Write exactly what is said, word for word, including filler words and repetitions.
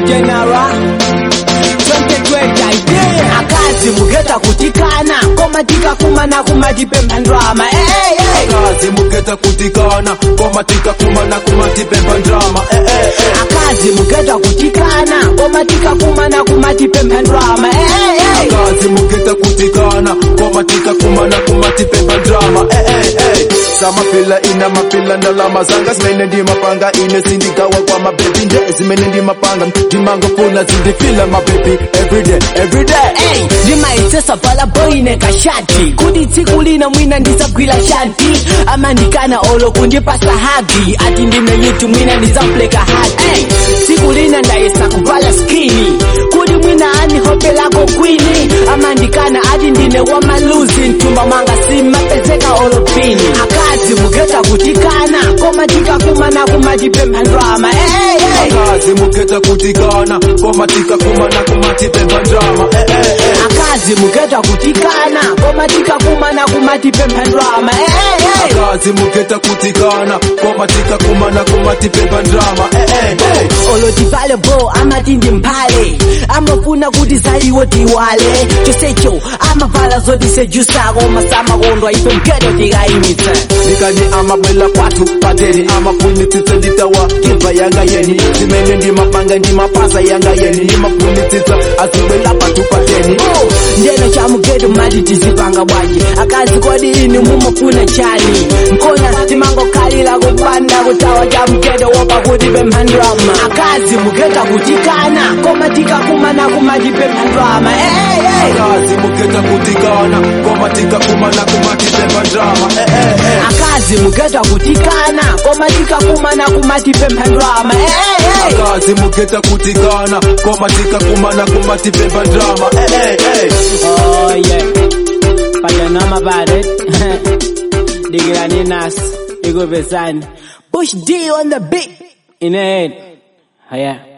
General twenty twenty idea akazi mugeta kutikana koma tika kumana kumatipemba drama hey hey akazi mugeta kutikana koma tika kumana kumatipemba drama hey hey akazi mugeta kutikana koma tika kumana kumatipemba drama hey hey akazi mugeta kutikana koma tika kumana kumatipemba drama hey hey hey sama pila ina mapila ndalama zanga zimene ndi mapanga ine sindigawa kwa mababy nde zimene ndi mapanga ndimanga funa zindifila mababy everyday everyday hey ndimaitesa pala boy ne kashati kuti tsiku lina mwina ndisagwira shanti amandikana olo kundipasa hagi ati ndime yitu mwina ndizapleka hati hey tsiku lina ndayesa kuvala skini kuti mwina ani hope lako kwini amandikana ati ndine wa maluzi ntumba mwanga simapezeka olo pini akazi mugeta kutikana koma tika kumana kumatipemba drama hey hey akazi mugeta kutikana koma tika kumana kumatipemba drama hey hey hey akazi mugeta kutikana koma tika kumana kumatipemba drama hey hey akazi mugeta kutikana koma tika kumana kumatipemba drama hey hey hey olotivale bo amati ndi mphale amafuna kuti zaiwo tiwale chosecho amavala zoti sejusako masama kondwa ife mgeto tikaimitsa ndikani amabwela kwathu pateni amafunitsitsa nditawa giva yanga yeni zimene ndimapanga ndimapasa yanga yeni ndimafunitsitsa azibwela pathu pateni oh ndeno chamugeto mati tizipanga bwaji akazi kodi inu mumafuna chani mkona timangokhalira kupanda kutawa chamugeto wopa kuti pemphandrama akazi mugeta kutikana koma tika kumana kumatipemba drama hey hey akazi mugeta kutikana koma tika kumana kumatipemba drama hey hey hey akazi mugeta kutikana koma tika kumana kumatipemba drama hey hey akazi mugeta kutikana koma tika kumana kumatipemba drama hey hey hey oh yeah pajanama bare digirani nas igo besani push D on the beat in it. Hiya.